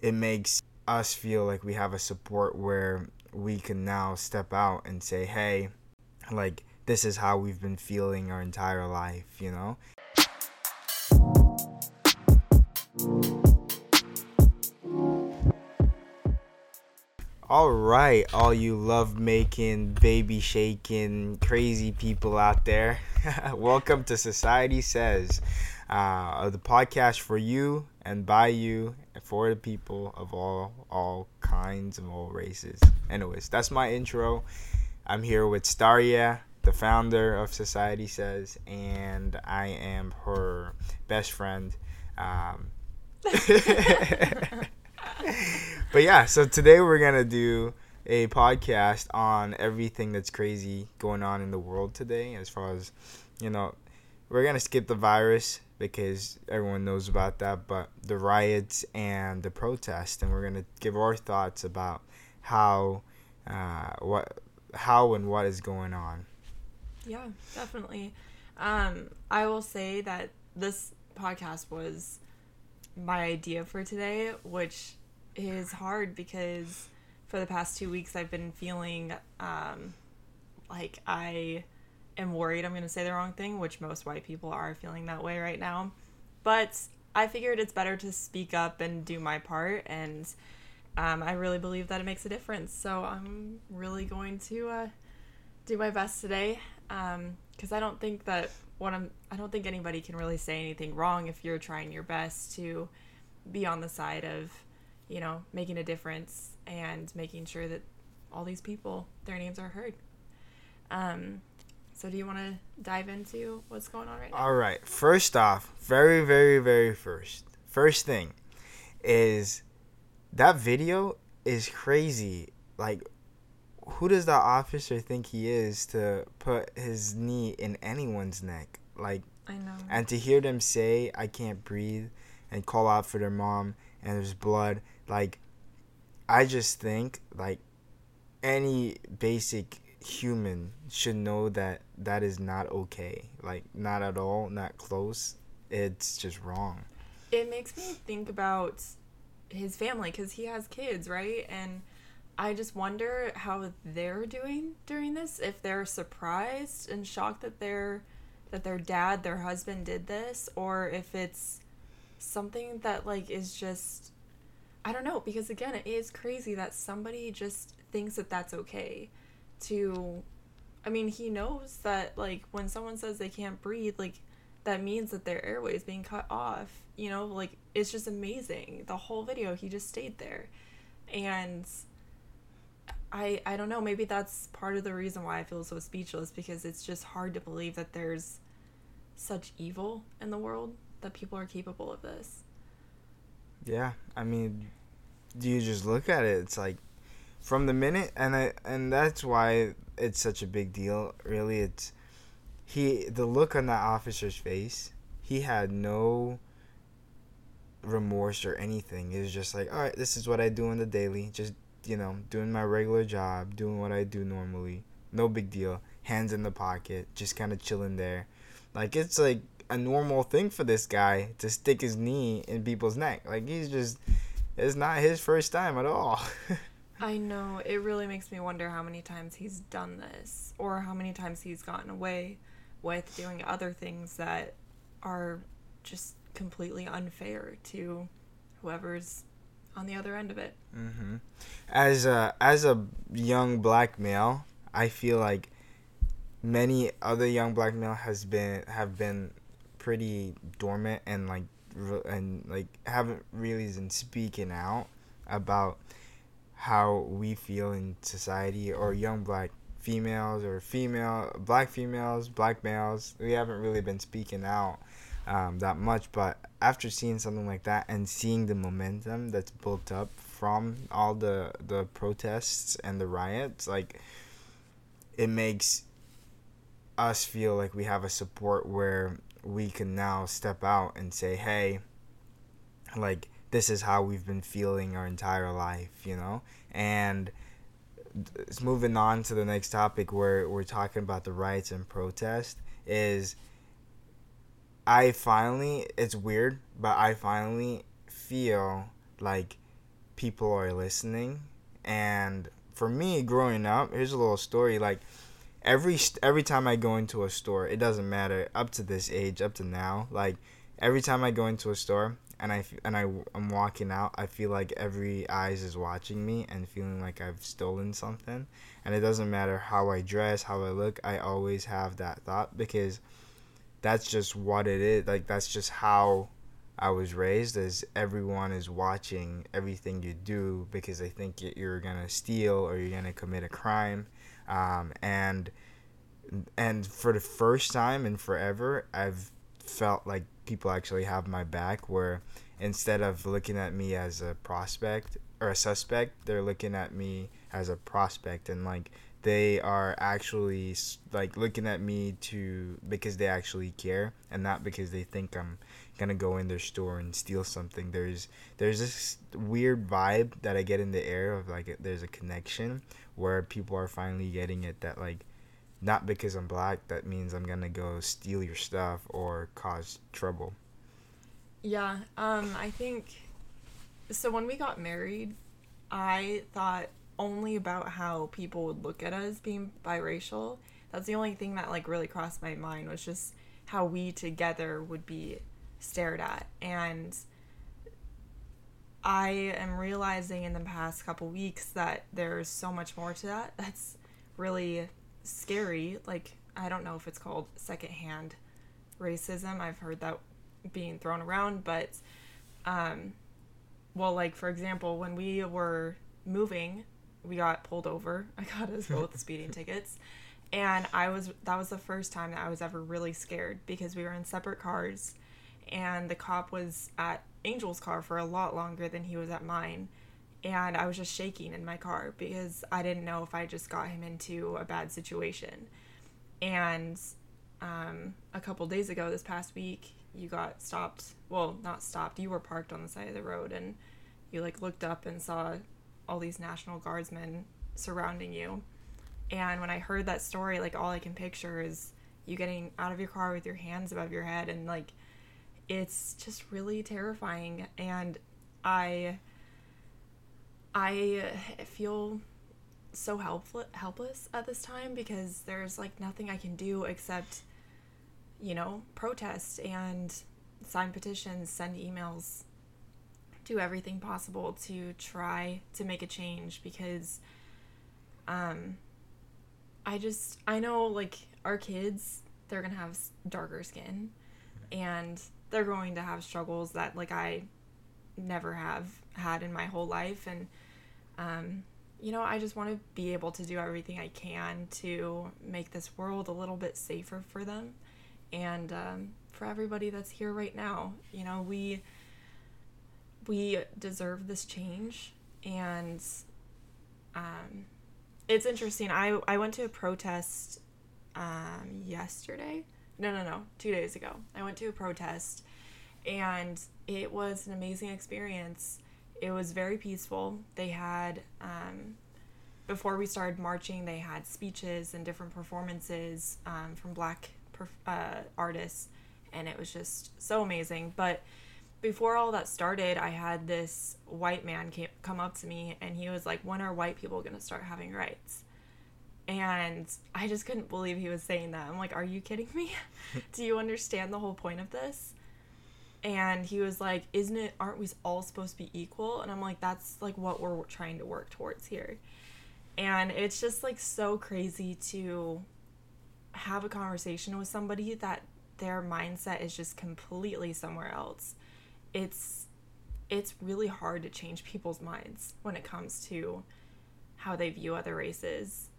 it makes us feel like we have a support where we can now step out and say, hey, like, this is how we've been feeling our entire life, you know? All right, all you love making, baby shaking, crazy people out there. Welcome to Society Says, the podcast for you and by you and for the people of all kinds of all races. Anyways, that's my intro. I'm here with Staria, the founder of Society Says, and I am her best friend. But yeah, so today we're gonna do a podcast on everything that's crazy going on in the world today. As far as, we're gonna skip the virus because everyone knows about that, but the riots and the protests, and we're gonna give our thoughts about how and what is going on. Yeah, definitely. I will say that this podcast was my idea for today, which is hard because for the past 2 weeks I've been feeling like I am worried I'm going to say the wrong thing, which most white people are feeling that way right now. But I figured it's better to speak up and do my part, and I really believe that it makes a difference. So I'm really going to do my best today, because I don't think that I don't think anybody can really say anything wrong if you're trying your best to be on the side of, making a difference and making sure that all these people, their names are heard. So do you want to dive into what's going on right now? All right. First off, very, very, very first thing is that video is crazy. Like, who does that officer think he is to put his knee in anyone's neck? Like, I know. and to hear them say, I can't breathe, and call out for their mom, and there's blood. Like, I just think, like, any basic human should know that that is not okay. Like, not at all, not close. It's just wrong. It makes me think about his family, because he has kids, right? And I just wonder how they're doing during this, if they're surprised and shocked that their dad, their husband did this, or if it's something that, like, is just, I don't know, because again, it is crazy that somebody just thinks that that's okay to, I mean, he knows that, like, when someone says they can't breathe, like, that means that their airway is being cut off, like, it's just amazing. The whole video, he just stayed there. And I don't know, maybe that's part of the reason why I feel so speechless, because it's just hard to believe that there's such evil in the world, that people are capable of this. Yeah, I mean, do you just look at it? It's like, from the minute, and that's why it's such a big deal. Really, it's the look on that officer's face. He had no remorse or anything. It was just like, all right, this is what I do on the daily. Just, doing my regular job, doing what I do normally. No big deal. Hands in the pocket, just kind of chilling there. Like, it's like a normal thing for this guy to stick his knee in people's neck. Like, it's not his first time at all. I know. It really makes me wonder how many times he's done this, or how many times he's gotten away with doing other things that are just completely unfair to whoever's on the other end of it. Mm-hmm. As a young black male, I feel like many other young black male have been pretty dormant and haven't really been speaking out about how we feel in society, or young black females, or black females, black males. We haven't really been speaking out that much, but after seeing something like that and seeing the momentum that's built up from all the protests and the riots, like, it makes us feel like we have a support where we can now step out and say, hey, like, this is how we've been feeling our entire life, And moving on to the next topic, where we're talking about the riots and protest, is it's weird, but I finally feel like people are listening. And for me, growing up, here's a little story. Like every time I go into a store, it doesn't matter up to this age, up to now. Like every time I go into a store and I'm walking out, I feel like every eyes is watching me and feeling like I've stolen something. And it doesn't matter how I dress, how I look. I always have that thought because that's just what it is. Like that's just how I was raised. As everyone is watching everything you do because they think you're gonna steal or you're gonna commit a crime, and for the first time in forever, I've felt like people actually have my back. Where instead of looking at me as a prospect or a suspect, they're looking at me as a prospect, and like they are actually like looking at me to because they actually care and not because they think I'm gonna go in their store and steal something. There's this weird vibe that I get in the air of like there's a connection where people are finally getting it that like not because I'm black that means I'm gonna go steal your stuff or cause trouble. Yeah, I think so. When we got married, I thought only about how people would look at us being biracial. That's the only thing that like really crossed my mind was just how we together would be stared at. And I am realizing in the past couple weeks that there's so much more to that. That's really scary. Like, I don't know if it's called secondhand racism. I've heard that being thrown around, but well, like for example, when we were moving, we got pulled over. I got us both speeding tickets, and that was the first time that I was ever really scared because we were in separate cars, and the cop was at Angel's car for a lot longer than he was at mine, and I was just shaking in my car because I didn't know if I just got him into a bad situation. And a couple days ago, this past week, you got stopped. Well, not stopped. You were parked on the side of the road, and you like looked up and saw all these National Guardsmen surrounding you. And when I heard that story, like all I can picture is you getting out of your car with your hands above your head, and like it's just really terrifying. And I feel so helpless at this time because there's like nothing I can do except, you know, protest and sign petitions, send emails, do everything possible to try to make a change because I know like our kids, they're gonna have darker skin and they're going to have struggles that like I never have had in my whole life. And you know, I just want to be able to do everything I can to make this world a little bit safer for them and for everybody that's here right now. You know, we deserve this change. And it's interesting. I went to a protest yesterday. No, 2 days ago. I went to a protest, and it was an amazing experience. It was very peaceful. They had, before we started marching, they had speeches and different performances from black artists, and it was just so amazing. But before all that started, I had this white man come up to me, and he was like, when are white people going to start having rights? And I just couldn't believe he was saying that. I'm like, are you kidding me? Do you understand the whole point of this? And he was like, aren't we all supposed to be equal? And I'm like, that's like what we're trying to work towards here. And it's just like so crazy to have a conversation with somebody that their mindset is just completely somewhere else. It's really hard to change people's minds when it comes to how they view other races.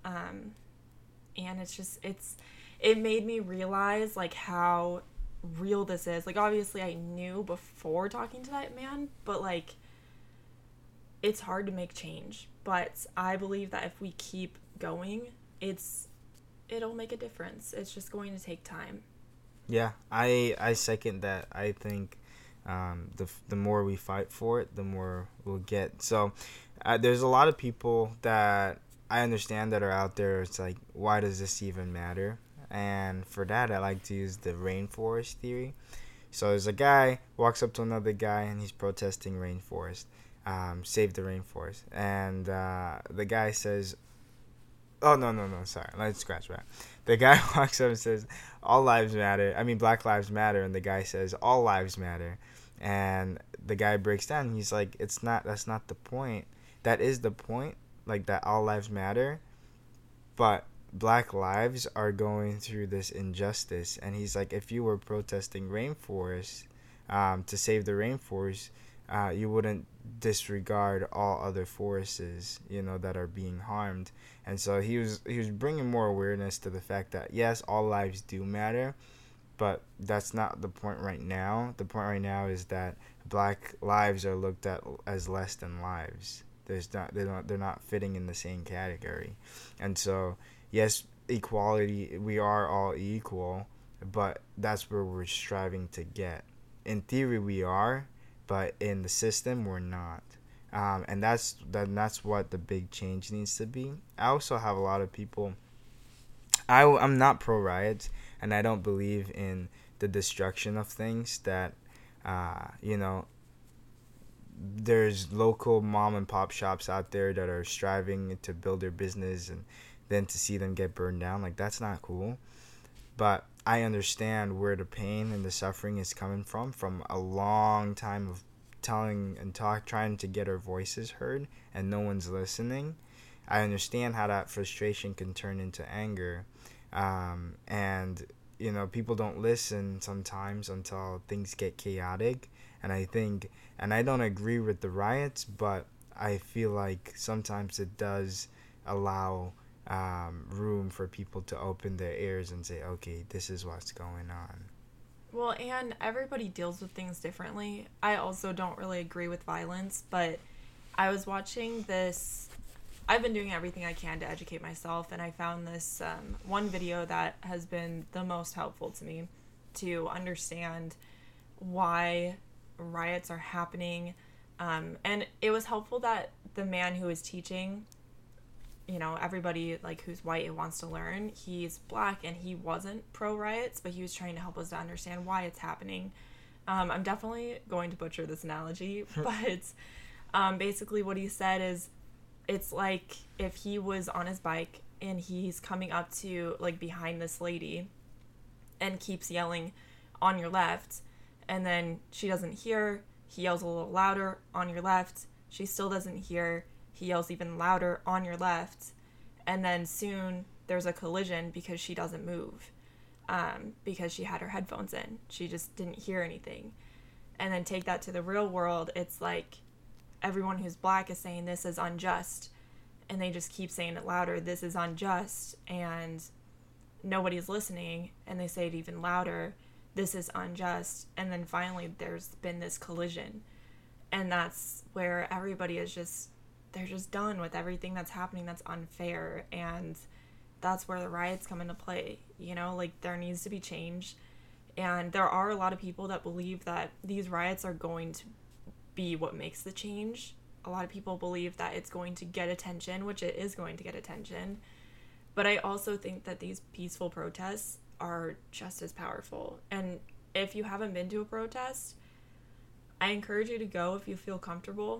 And it made me realize like how real this is. Like obviously I knew before talking to that man, but like it's hard to make change. But I believe that if we keep going, it'll make a difference. It's just going to take time. Yeah, I second that. I think the more we fight for it, the more we'll get. So there's a lot of people that I understand that are out there. It's like, why does this even matter? And for that, I like to use the rainforest theory. So there's a guy walks up to another guy and he's protesting rainforest. save the rainforest. And the guy says, oh, no, sorry, let's scratch that. The guy walks up and says, all lives matter. I mean, Black Lives Matter. And the guy says, all lives matter. And the guy breaks down. He's like, that's not the point. That is the point, like that all lives matter. But Black lives are going through this injustice. And he's like, if you were protesting rainforests, to save the rainforest, you wouldn't disregard all other forests, that are being harmed. And so he was bringing more awareness to the fact that yes, all lives do matter, but that's not the point right now. The point right now is that Black lives are looked at as less than lives. They're not fitting in the same category. And so yes, equality, we are all equal, but that's where we're striving to get. In theory we are, but in the system we're not. And that's what the big change needs to be. I also have a lot of people. I'm not pro riots, and I don't believe in the destruction of things that, you know, there's local mom and pop shops out there that are striving to build their business, and then to see them get burned down, like that's not cool. But I understand where the pain and the suffering is coming from a long time of trying to get our voices heard, and no one's listening. I understand how that frustration can turn into anger, and people don't listen sometimes until things get chaotic. And I don't agree with the riots, but I feel like sometimes it does allow room for people to open their ears and say, okay, this is what's going on. Well, and everybody deals with things differently. I also don't really agree with violence, but I was watching this. I've been doing everything I can to educate myself, and I found this one video that has been the most helpful to me to understand why riots are happening. And it was helpful that the man who was teaching, everybody like who's white and wants to learn, he's Black, and he wasn't pro riots, but he was trying to help us to understand why it's happening. I'm definitely going to butcher this analogy, but basically what he said is, it's like if he was on his bike and he's coming up to like behind this lady and keeps yelling on your left, and then she doesn't hear, he yells a little louder on your left, she still doesn't hear, he yells even louder on your left, and then soon there's a collision because she doesn't move, because she had her headphones in, she just didn't hear anything. And then take that to the real world, it's like everyone who's Black is saying this is unjust, and they just keep saying it louder, this is unjust, and nobody's listening, and they say it even louder, this is unjust, and then finally there's been this collision. And that's where everybody is just, they're just done with everything that's happening that's unfair. And that's where the riots come into play. Like there needs to be change. And there are a lot of people that believe that these riots are going to be what makes the change. A lot of people believe that it's going to get attention, which it is going to get attention. But I also think that these peaceful protests are just as powerful. And if you haven't been to a protest, I encourage you to go if you feel comfortable.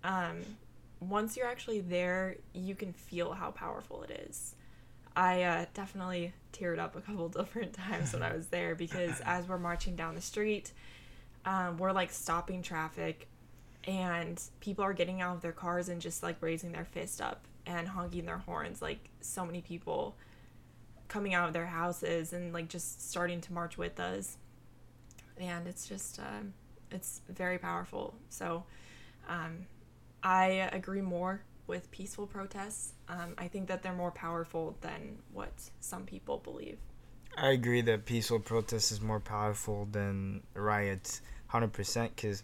Once you're actually there, you can feel how powerful it is. I definitely teared up a couple different times when I was there, because as we're marching down the street, we're like stopping traffic, and people are getting out of their cars and just like raising their fist up and honking their horns, like so many people coming out of their houses and like just starting to march with us. And it's just it's very powerful. So I agree more with peaceful protests. I think that they're more powerful than what some people believe. I agree that peaceful protest is more powerful than riots, 100%, because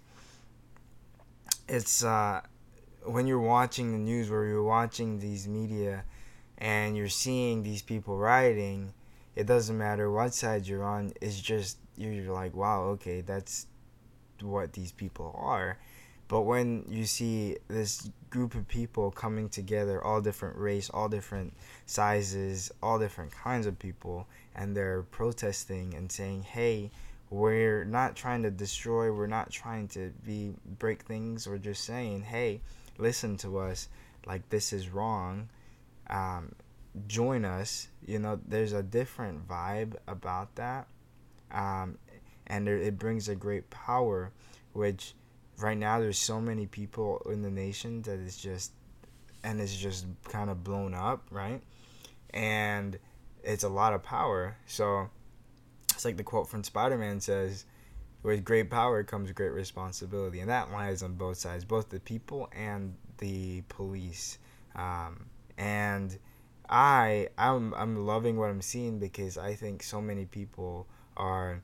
it's when you're watching the news, where you're watching these media and you're seeing these people rioting, it doesn't matter what side you're on, it's just you're like, wow, okay, that's what these people are. But when you see this group of people coming together, all different race, all different sizes, all different kinds of people, and they're protesting and saying, hey, we're not trying to destroy, we're not trying to break things. We're just saying, hey, listen to us, like, this is wrong. Join us. There's a different vibe about that. um, and it brings a great power, which right now there's so many people in the nation that it's just kind of blown up, right? And it's a lot of power. So it's like the quote from Spider-Man says, with great power comes great responsibility, and that lies on both sides, both the people and the police. And I'm loving what I'm seeing, because I think so many people are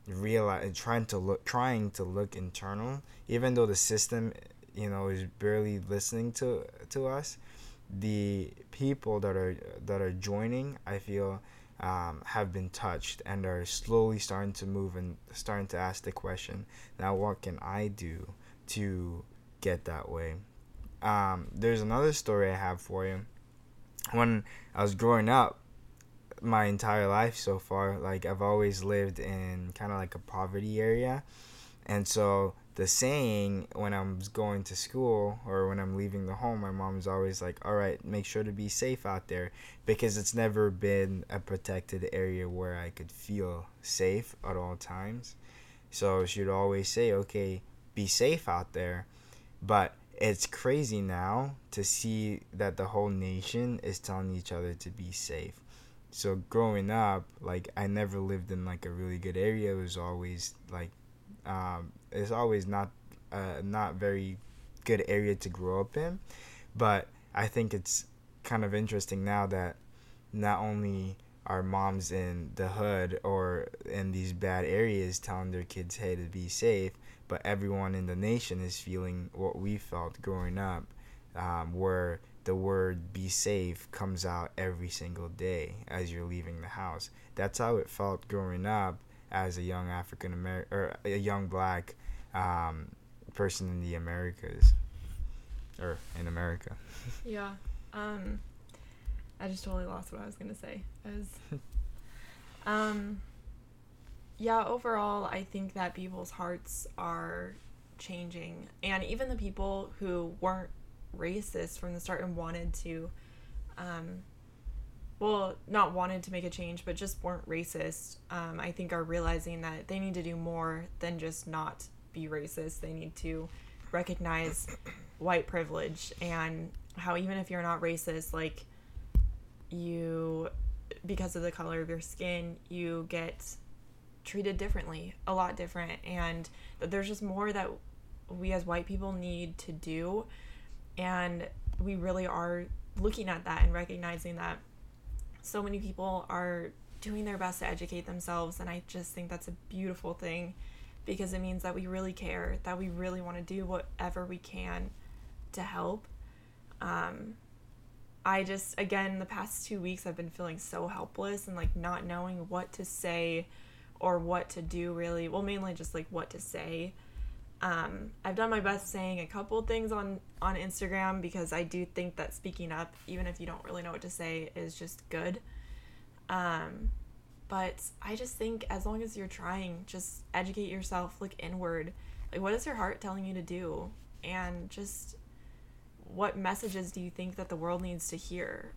trying to look internal, even though the system, is barely listening to us. The people that are joining, I feel, have been touched and are slowly starting to move and starting to ask the question, now what can I do to get that way? There's another story I have for you. When I was growing up, my entire life so far, like, I've always lived in kind of like a poverty area. And so the saying, when I'm going to school or when I'm leaving the home, my mom's always like, all right, make sure to be safe out there, because it's never been a protected area where I could feel safe at all times. So she'd always say, okay, be safe out there. But it's crazy now to see that the whole nation is telling each other to be safe. So growing up, like, I never lived in like a really good area. It was always like, it's always not very good area to grow up in. But I think it's kind of interesting now that not only are moms in the hood or in these bad areas telling their kids, hey, to be safe, but everyone in the nation is feeling what we felt growing up, where the word be safe comes out every single day as you're leaving the house. That's how it felt growing up as a young African American, or a young black person in the Americas, or in America. Yeah. I just totally lost what I was going to say. Yeah, overall, I think that people's hearts are changing. And even the people who weren't racist from the start and wanted to, not wanted to make a change, but just weren't racist, I think are realizing that they need to do more than just not be racist. They need to recognize white privilege, and how even if you're not racist, like, you, because of the color of your skin, you get treated differently, a lot different, and that there's just more that we as white people need to do. And we really are looking at that and recognizing that so many people are doing their best to educate themselves, and I just think that's a beautiful thing, because it means that we really care, that we really want to do whatever we can to help. I just, again, the past 2 weeks I've been feeling so helpless and like not knowing what to say or what to do, really. Well, mainly just like what to say. I've done my best saying a couple things on Instagram, because I do think that speaking up, even if you don't really know what to say, is just good. But I just think as long as you're trying, just educate yourself, look inward. Like, what is your heart telling you to do? And just, what messages do you think that the world needs to hear?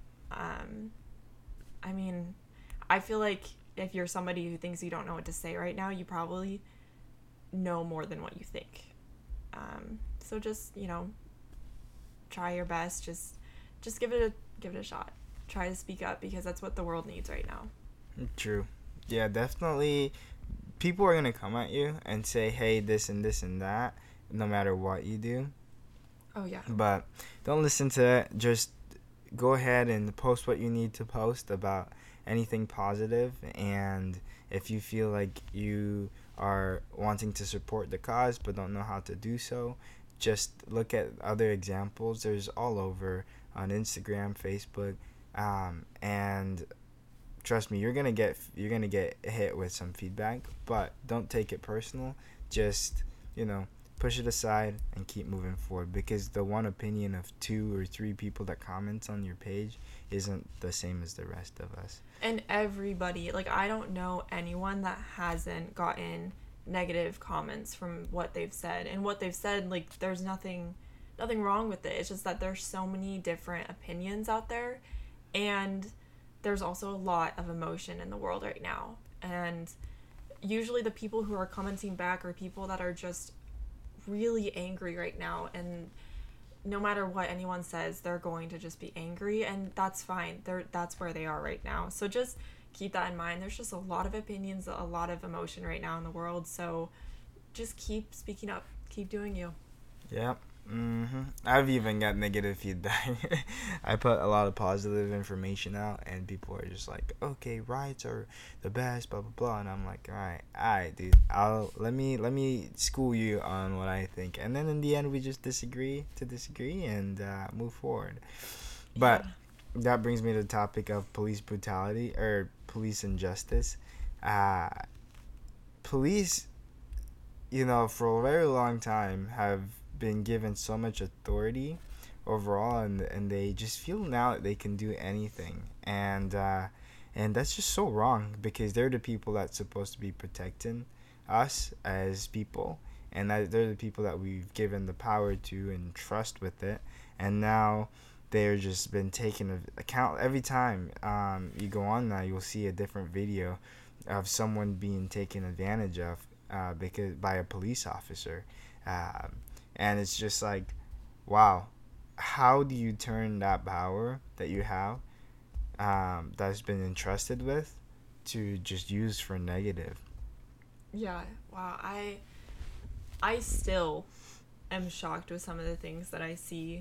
I mean, I feel like if you're somebody who thinks you don't know what to say right now, you probably know more than what you think. So just, try your best. Just give it a shot. Try to speak up, because that's what the world needs right now. True. Yeah, definitely. People are gonna come at you and say, hey, this and this and that, no matter what you do. Oh, yeah. But don't listen to it. Just go ahead and post what you need to post about anything positive. And if you feel like you are wanting to support the cause but don't know how to do so, just look at other examples. There's all over on Instagram, Facebook, and trust me, you're gonna get hit with some feedback, but don't take it personal. Just, push it aside and keep moving forward, because the one opinion of 2 or 3 people that comments on your page isn't the same as the rest of us. And everybody, like, I don't know anyone that hasn't gotten negative comments from what they've said. And what they've said, like, there's nothing wrong with it. It's just that there's so many different opinions out there, and there's also a lot of emotion in the world right now. And usually the people who are commenting back are people that are just really angry right now, and no matter what anyone says, they're going to just be angry, and that's fine. That's where they are right now. So just keep that in mind. There's just a lot of opinions, a lot of emotion right now in the world. So just keep speaking up. Keep doing you. Yep. I've even got negative feedback. I put a lot of positive information out, and people are just like, "Okay, rights are the best," blah blah blah, and I'm like, all right, dude. Let me school you on what I think, and then in the end, we just disagree and move forward. But that brings me to the topic of police brutality or police injustice. Uh, Police, for a very long time have been given so much authority overall, and they just feel now that they can do anything, and that's just so wrong, because they're the people that's supposed to be protecting us as people, and that they're the people that we've given the power to and trust with it, and now they're just been taken account. Every time you go on now, you'll see a different video of someone being taken advantage of because by a police officer. And it's just like, wow, how do you turn that power that you have, that's been entrusted with, to just use for negative? Yeah, wow. I still am shocked with some of the things that I see.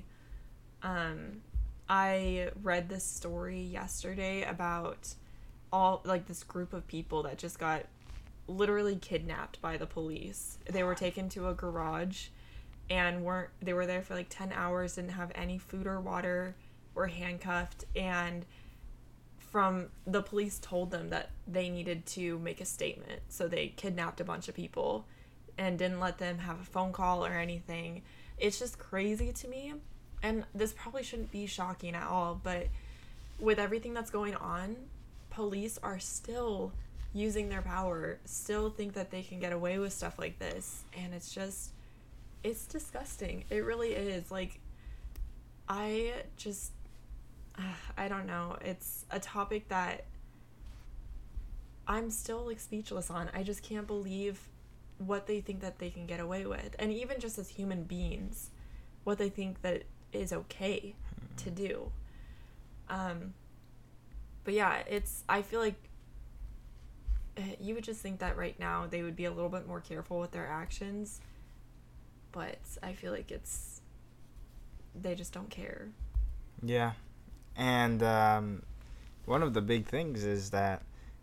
I read this story yesterday about this group of people that just got literally kidnapped by the police. They were taken to a garage and they were there for like 10 hours, didn't have any food or water, were handcuffed, and from the police told them that they needed to make a statement. So they kidnapped a bunch of people and didn't let them have a phone call or anything. It's just crazy to me. And this probably shouldn't be shocking at all, but with everything that's going on, police are still using their power, still think that they can get away with stuff like this. And it's disgusting. It really is. Like, I don't know. It's a topic that I'm still like speechless on. I just can't believe what they think that they can get away with. And even just as human beings, what they think that is okay to do. But yeah, I feel like you would just think that right now they would be a little bit more careful with their actions, but I feel like they just don't care. Yeah. And one of the big things is that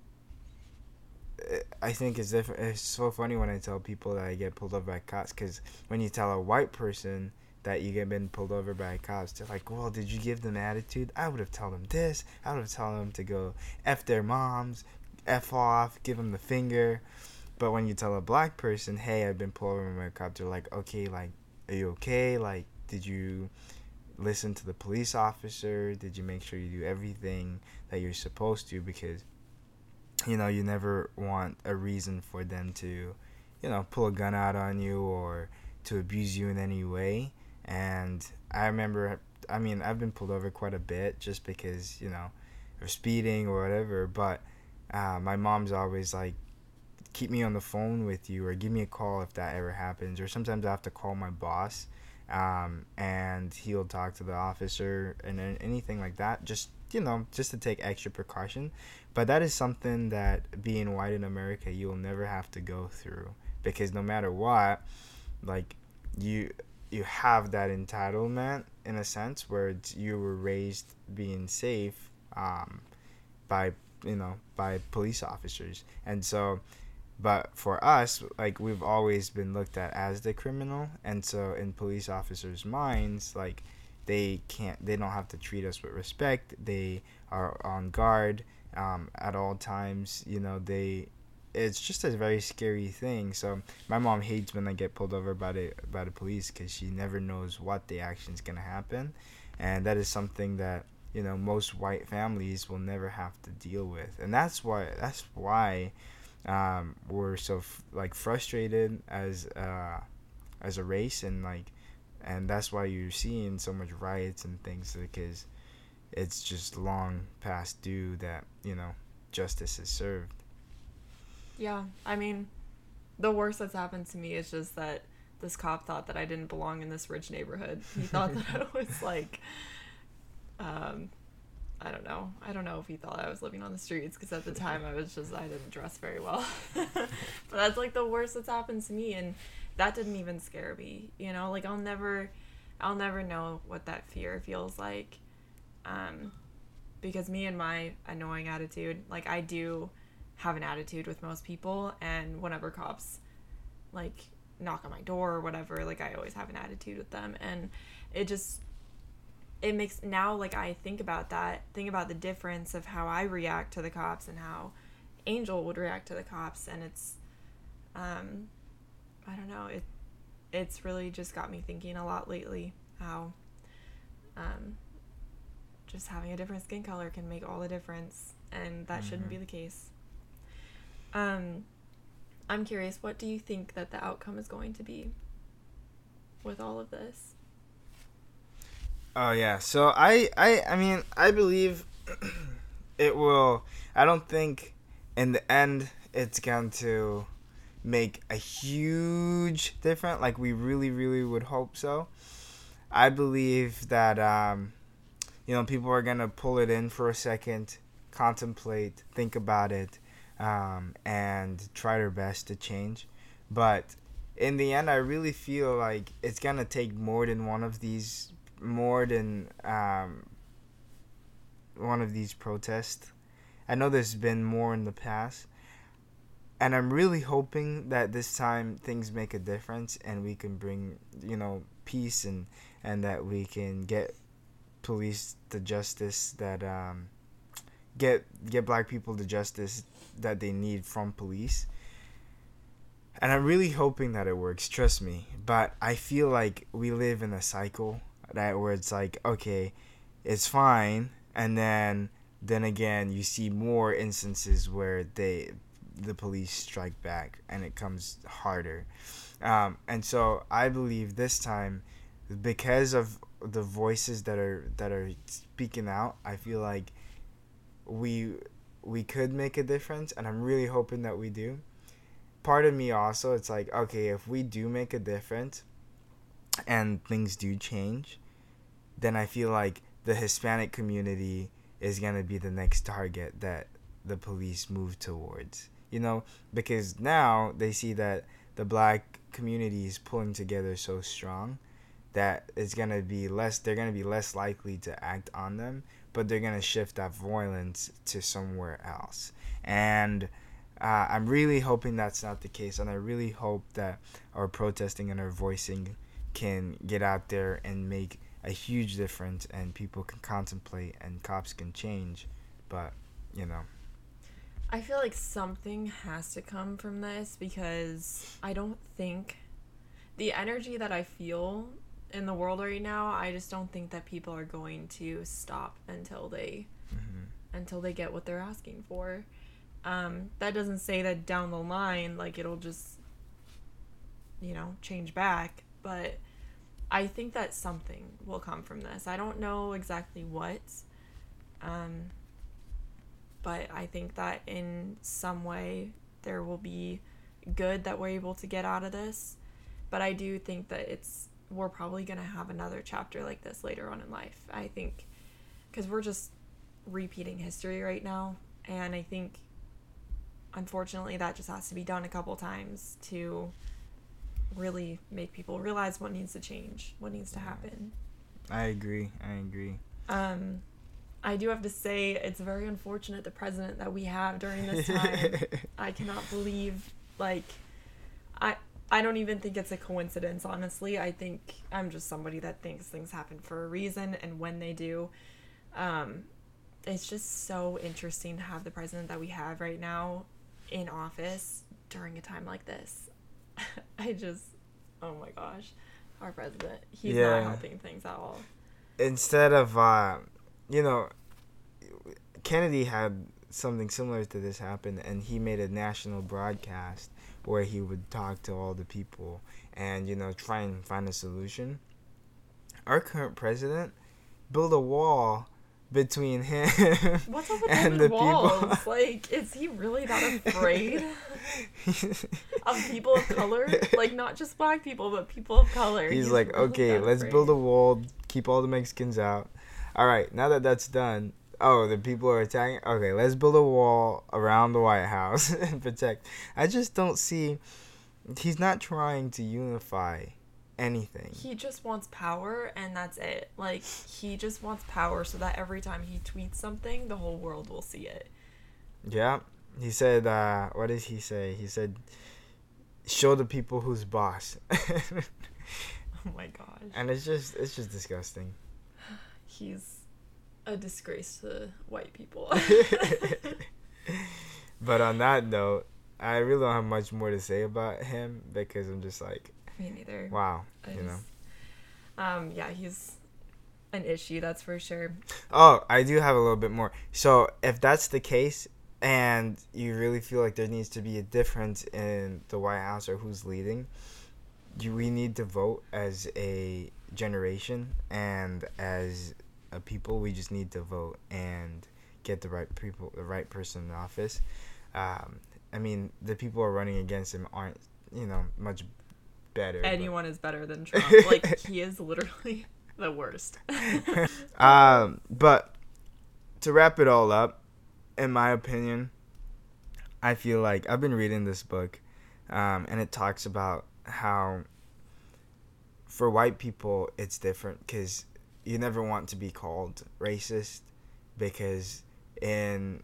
I think it's so funny when I tell people that I get pulled over by cops, because when you tell a white person that you get been pulled over by cops, they're like, well, did you give them attitude? I would have told them this. I would have told them to go F their moms, F off, give them the finger. But when you tell a black person, hey, I've been pulled over by a cop, they're like, okay, like, are you okay? Like, did you listen to the police officer? Did you make sure you do everything that you're supposed to? Because, you never want a reason for them to, pull a gun out on you or to abuse you in any way. And I remember, I've been pulled over quite a bit just because, of speeding or whatever. But my mom's always like, keep me on the phone with you, or give me a call if that ever happens. Or sometimes I have to call my boss, and he'll talk to the officer and anything like that. Just to take extra precaution. But that is something that, being white in America, you'll never have to go through, because no matter what, like, you have that entitlement in a sense where you were raised being safe by police officers. And so, but for us, like, we've always been looked at as the criminal, and so in police officers' minds, like, they don't have to treat us with respect. They are on guard at all times. It's just a very scary thing. So my mom hates when I get pulled over by the police, because she never knows what the action's gonna happen, and that is something that most white families will never have to deal with. And that's why we're so frustrated as a race, and that's why you're seeing so much riots and things, because it's just long past due that justice is served. Yeah, I mean, the worst that's happened to me is just that this cop thought that I didn't belong in this rich neighborhood. He thought that I was like, I don't know. I don't know if he thought I was living on the streets, because at the time I didn't dress very well. But that's like the worst that's happened to me, and that didn't even scare me. Like I'll never know what that fear feels like, because me and my annoying attitude, like I do have an attitude with most people, and whenever cops like knock on my door or whatever, like I always have an attitude with them, and it makes, now like I think about the difference of how I react to the cops and how Angel would react to the cops, and it's I don't know, it's really just got me thinking a lot lately how just having a different skin color can make all the difference, and that shouldn't be the case. I'm curious, what do you think that the outcome is going to be with all of this? Oh yeah, so I mean, I believe it will. I don't think in the end it's going to make a huge difference like we really, really would hope so. I believe that people are gonna pull it in for a second, contemplate, think about it, and try their best to change. But in the end, I really feel like it's gonna take more than one of these protests. I know there's been more in the past, and I'm really hoping that this time things make a difference and we can bring peace, and that we can get police the justice that get black people the justice that they need from police. And I'm really hoping that it works, trust me. But I feel like we live in a cycle where it's like, okay, it's fine, and then again you see more instances where the police strike back and it comes harder. And so I believe this time, because of the voices that are speaking out, I feel like we could make a difference, and I'm really hoping that we do. Part of me also, it's like, okay, if we do make a difference and things do change, then I feel like the Hispanic community is going to be the next target that the police move towards. Because now they see that the black community is pulling together so strong that they're going to be less likely to act on them, but they're going to shift that violence to somewhere else. And I'm really hoping that's not the case, and I really hope that our protesting and our voicing can get out there and make a huge difference, and people can contemplate and cops can change. But I feel like something has to come from this, because I don't think the energy that I feel in the world right now, I just don't think that people are going to stop until they get what they're asking for. That doesn't say that down the line, like, it'll just, change back, but I think that something will come from this. I don't know exactly what, but I think that in some way there will be good that we're able to get out of this. But I do think that we're probably going to have another chapter like this later on in life. I think, because we're just repeating history right now, and I think unfortunately that just has to be done a couple times to really make people realize what needs to change, what needs to happen. I agree. I do have to say, it's very unfortunate the president that we have during this time. I cannot believe, I don't even think it's a coincidence, honestly. I think I'm just somebody that thinks things happen for a reason, and when they do, it's just so interesting to have the president that we have right now in office during a time like this. Oh my gosh, our president, he's not helping things at all. Instead of Kennedy had something similar to this happened, and he made a national broadcast where he would talk to all the people and, you know, try and find a solution. Our current president built a wall between him What's up with and the the walls? people. Like, is he really that afraid of people of color? Like, not just black people, but people of color. He's like, really okay, that let's afraid. build a wall, keep all the Mexicans out. All right, now that that's done, oh, the people are attacking. Okay, let's build a wall around the White House and protect. I just don't see. He's not trying to unify anything. He just wants power, and that's it. Like, he just wants power so that every time he tweets something, the whole world will see it. Yeah, he said. What did he say? He said, "Show the people who's boss." Oh my gosh. And it's just disgusting. He's a disgrace to white people. But on that note, I really don't have much more to say about him because I'm just like, Me neither. wow, you know. Yeah, he's an issue, that's for sure. Oh, I do have a little bit more. So if that's the case, and you really feel like there needs to be a difference in the White House or who's leading, we need to vote as a generation and as a people. We just need to vote and get the right people, the right person in office. I mean, the people who are running against him aren't, you know, much better. Anyone is better than Trump. Like, he is literally the worst. But to wrap it all up, in my opinion, I feel like I've been reading this book, and it talks about how for white people it's different because you never want to be called racist because in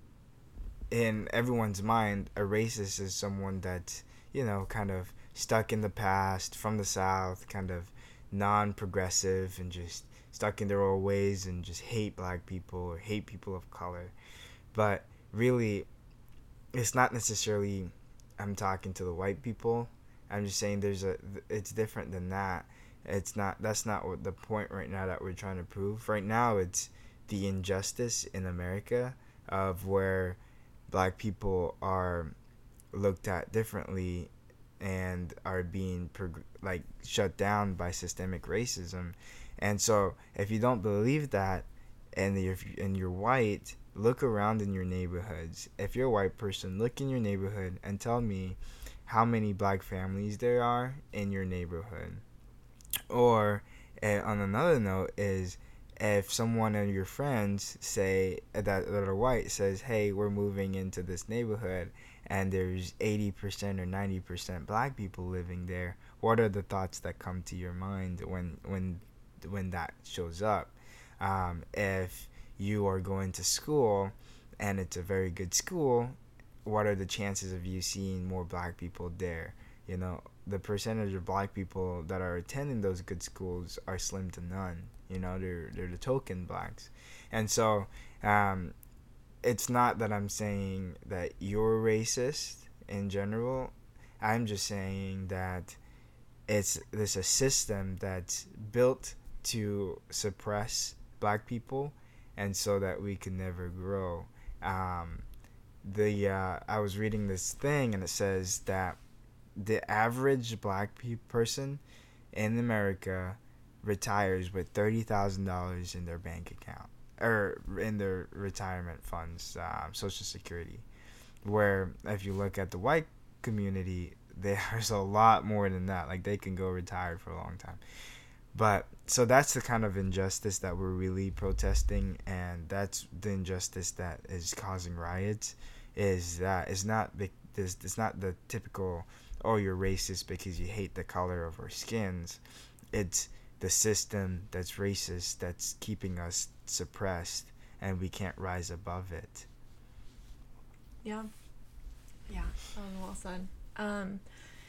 everyone's mind, a racist is someone that's, you know, kind of stuck in the past, from the South, kind of non-progressive and just stuck in their old ways and just hate black people or hate people of color. But really, it's not necessarily I'm talking to the white people. I'm just saying it's different than that. That's not what the point right now that we're trying to prove. Right now, it's the injustice in America of where black people are looked at differently and are being shut down by systemic racism. And so if you don't believe that and you're white, look around in your neighborhoods. If you're a white person, look in your neighborhood and tell me how many black families there are in your neighborhood. Or on another note is if someone of your friends say that are white says, hey, we're moving into this neighborhood and there's 80% or 90% black people living there, what are the thoughts that come to your mind when that shows up? If you are going to school and it's a very good school, what are the chances of you seeing more black people there? You know, the percentage of black people that are attending those good schools are slim to none. You know, they're the token blacks. And so it's not that I'm saying that you're racist in general. I'm just saying that there's a system that's built to suppress black people and so that we can never grow. I was reading this thing and it says that the average black person in America retires with $30,000 in their bank account or in their retirement funds, Social Security. Where if you look at the white community, there's a lot more than that. Like they can go retired for a long time. But so that's the kind of injustice that we're really protesting, and that's the injustice that is causing riots. Is that it's not the typical, oh, you're racist because you hate the color of our skins. It's the system that's racist that's keeping us suppressed, and we can't rise above it. Yeah, that was well said.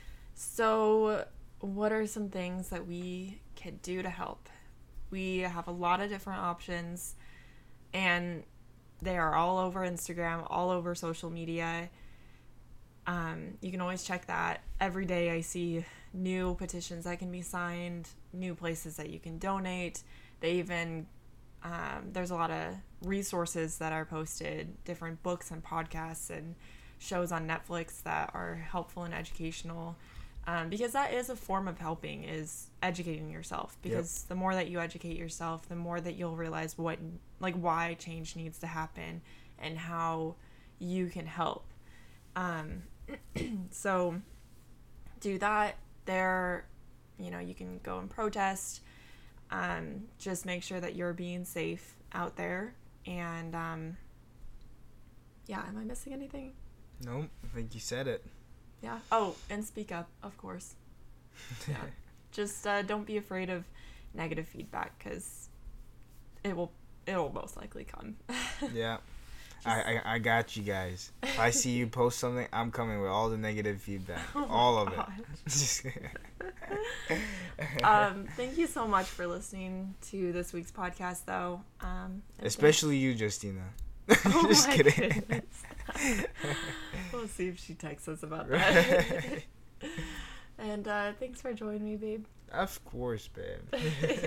So what are some things that we could do to help? We have a lot of different options, and they are all over Instagram, all over social media. You can always check that. Every day I see new petitions that can be signed, new places that you can donate. They even there's a lot of resources that are posted, different books and podcasts and shows on Netflix that are helpful and educational. Because that is a form of helping, is educating yourself. Because the more that you educate yourself, the more that you'll realize why change needs to happen and how you can help. So do that. You can go and protest. Just make sure that you're being safe out there. And am I missing anything? Nope, I think you said it. Yeah. Oh, and speak up, of course. Yeah. Just don't be afraid of negative feedback, because it'll most likely come. Yeah. I got you guys. If I see you post something, I'm coming with all the negative feedback. All of it. Thank you so much for listening to this week's podcast, though. Especially you, Justina. Oh Just my kidding. Goodness. We'll see if she texts us about that. And thanks for joining me, babe. Of course, babe.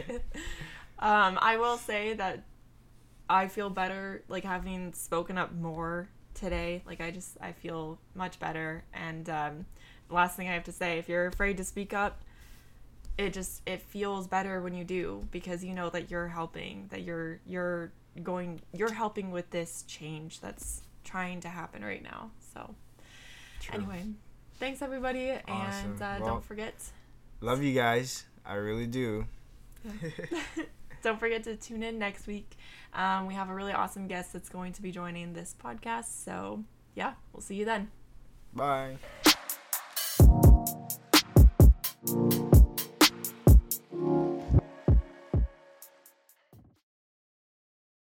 I will say that I feel better, like, having spoken up more today. Like, I feel much better. And the last thing I have to say, if you're afraid to speak up, it feels better when you do, because you know that you're helping, that you're helping with this change that's trying to happen right now. So Anyway, thanks everybody. Awesome. And don't forget, love you guys, I really do. Don't forget to tune in next week. We have a really awesome guest that's going to be joining this podcast, so yeah, we'll see you then. Bye.